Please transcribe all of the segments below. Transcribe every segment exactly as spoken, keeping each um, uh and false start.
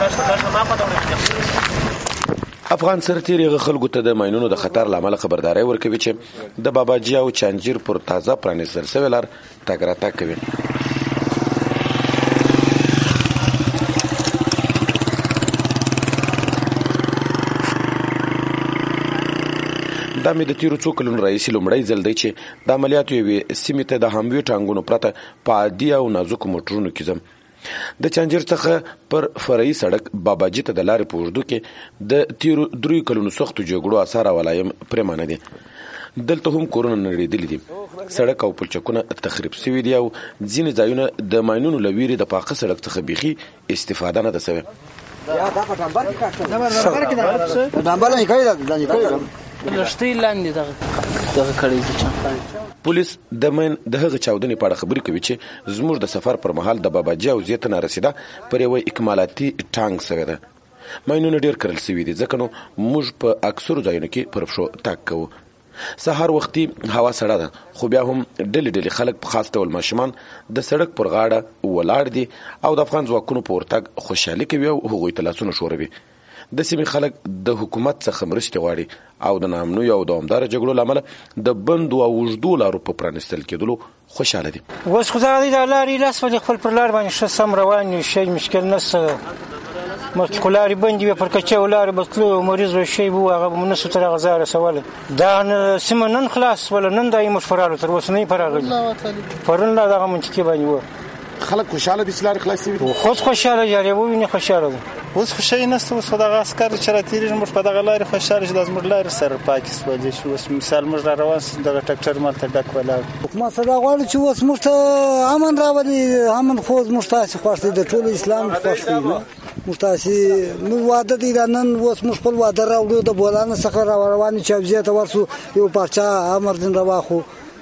افغان سرتیري خلکو ته د ماینونو د خطر له امله خبرداری ورکوي چې د باباجي او چانجیر پر تازه پرانیستل شوې لار تګ راتګ کوي. دا مې د تیرو څو کلونو راهیسې لومړی ځل دی چې د عملیاتو یوې سیمې ته د هموي ټانګونو پرته په عادي او نازکو موټرونو کې ځم. د چانجیر څخه پر فرعي سړک باباجي ته د لارې په اوږدو کې د تیرو دریو کلونو سختو جګړو اثار او علایم پرېمانه دي. دلته هم کورونه نړېدلي دي، سړک او پلچکونه تخریب شوي دي او ځینې ځایونه د ماینونو له ویرې د پاخه سړک څخه بیخي استفاده نه ده شوې. لښتې لاندې دغه دغه کړی دي. پولیس د مین د هغه چاودنې په اړه خبرې کوي چې زموږ د سفر پر مهال د باباجي او زیته نارسیده پر یوه اکمالاتي ټانک سوی ده. ماینونه ډېر کرل شوي دي، ځکه نو موږ په اکثرو ځایونو کې پر پښو تګ کوو. سهار وختي هوا سړه ده، خو بیا هم ډلې ډلې خلک په خاص ډول ماشومان د سړک پر غاړه ولاړ دي او د افغان ځواکونو په ورتګ خوشحالي کوي او هغوی ته لاسونه ښوروي. د سیمې خلک د حکومت څخه مرستې غواړي او د ناامنیو او دوامداره جګړو له امله د بندو او اوږدو لارو په پرانیستل کېدلو خوشحاله دي. اوس خو دغه دی د لارې لاس ولې خپل پر لار باندې ښه سم روان یو، شی مشکل نشته. مخکې خو لارې بندې وې، پر کچو لارې به تلو، مریض به شی به و، هغه به نسو تر هغه ځایه رسولی. دا سیمه نن خلاص شوله، نن دا یې موږ په راغلو، تر اوسه نه یې په راغلي. پرون لا دغه منطقې باندې وه. خلک خوشحاله دي چې لارې خلاصې وي؟ خود خوشحاله دي، هر یې وویني خوشحاله دي. اوس خو شی نشته، اوس خو دغه عسکر چې راتېرېږي موږ په دغه لارې خوشحاله چې دا زموږ لارې سره پاکې شولې شي. اوس مثال موږ را روان شو، دغه ټکټر مالته ډک ولاړ. حکومت څه دا غواړي چې اوس موږ ته امن راولي، امن خو زموږ ته هسې خوښ دی، د ټول اسلام خوښ دی. موږ ته هسې موږ واده دی دا نن اوس موږ خپل واده راوړو، د بولانه څخه را روان یو چې ابزې ته ورسو، یو پارچه امر دین را واخو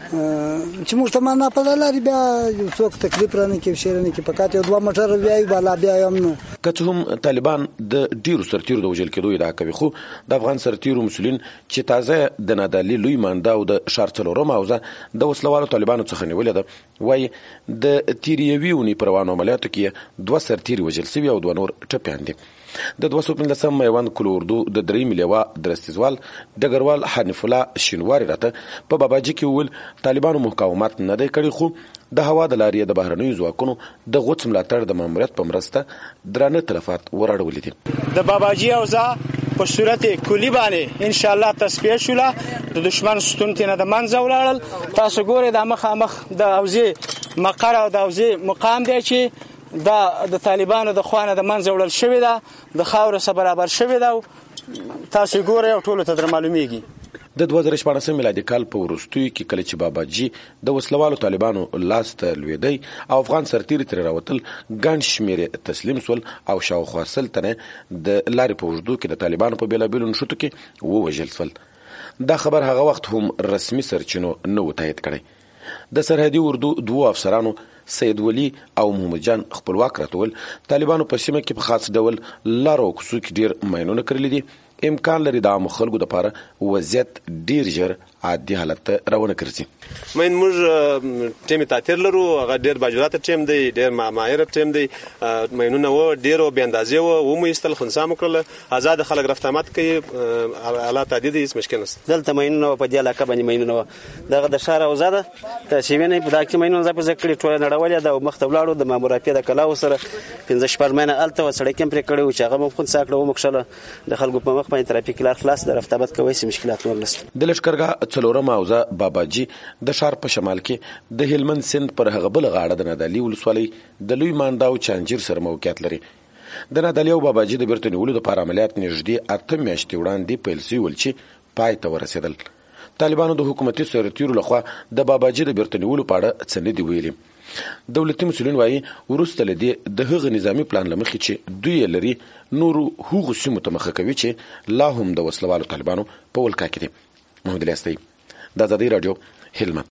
چې موږ ته معنا په لارې بیا یو څوک تکلیف رانه کوي، شی رانه کوي، فقط یو دوه موټر بیایي بالا بیا هم نه. که څه هم طالبان د ډیرو سرتیرو د وژل کېدو ادعا کوي، خو د افغان سرتیرو مسؤلین چې تازه د نادعلي لوی مانده او د ښار څلورمه حوزه د وسلوالو طالبانو څخه نیولې ده، وایي د تېرې یوې اونۍ په روانو عملیاتو کې دوه سرتیري وژل شوي او دوه نور ټپیان دي. د دوه سوه پنځلسم میوند کلو اردو د درېیم لیوه درستیزوال ډګروال حنیف الله شینواري راته په باباجي کې وویل طالبانو مقاومت نه دی کړی، خو د هوا د لارې د بهرنیو ځواکونو د غوڅ ملاتړ د ماموریت په مرسته درانه تلفات وراړولي دي. د باباجي اوضاع په صورت کلی باندې ان شاء الله تصفیه شوله، د دشمن ستون تینه د منځه ولاړل. تاسو ګورئ د مخامخ د اوضې مقر او د اوضې مقام دی چې دا د طالبانو د خوانه د منځه وړل شوې ده، د خاورو سره برابر شوې ده. تاسو ګورئ او ټولو ته در معلومیږي. د دوه زره شپاړسم میلادي کال په وروستیو کې کله چې باباجي د وسلوالو طالبانو لاس ته لوېدی او افغان سرتیري ترې راوتل، ګڼ شمېر تسلیم سول او شاوخوا سل تنه د لارې په اوږدو کې د طالبانو په بېلابېلو نښتو کې ووژل سول. دا خبر هغه وخت هم رسمي سرچینو نه و تایید کړی. د سرحدي اردو دوو افسرانو سید ولی او محمد جان خپلواک راته طالبانو په سیمه کې په خاص ډول لارو او کوڅو کې ډېر ماینونه کرلي دي. امکان لري د عامو خلکو دپاره وضعیت ډېر ژر عادي حالت ته راونه ګرځي. مین موږ ټیم تاثیر لرو، هغه ډېر باجراته ټیم دی، ډېر ماهر ټیم دی. ماینونه و ډېر بې اندازې و ومو ایستل، خنثی مو کړله، آزاد خلک رفت آمد کوي، حالات عادي دي، هېڅ مشکل نشته. دلته ماینونه په دې علاقه باندې ماینونه و، دغه د ښار اوضاع ده، تاسې وینئ په دغه کې ماینونه ځای په ځای کړي، ټوله نړولې ده او مخ ته ولاړو. د مامورافیې د کلاو سره پنځه شپږ ماینه هلته وه، سړک یې پرې کړی و چې هغه مو خنثی کړه، وموښله. د خلکو په مخ باندې ترافیکي لار خلاص ده، رفت آمد کوی، هېڅ مشکلات نور نشته. د لښکرګاه څلورمه حوزه باباجي د ښار په شمال کې د هلمند سیند پر هغه بله غاړه د نادعلي ولسوالۍ د لوی مانده او چانجیر سره موقعیت لري. د نادعلي او باباجي د بیرته نیولو دپاره عملیات نږدې اته میاشتې وړاندې پیل شوي ول چې پای ته ورسېدل. طالبانو د حکومتي سرتیرو لخوا د باباجي د بیرته نیولو په اړه څه نه دي ویلي. دولتي مسؤلین وایي وروسته له دې د هغه نظامي پلان له مخې چې دوی یې لري نورو هغو سیمو ته مخه کوي چې لا هم د وسلوالو طالبانو په ولکه کې دي. محمد الیاس دی، د ازادۍ راډیو، هلمند.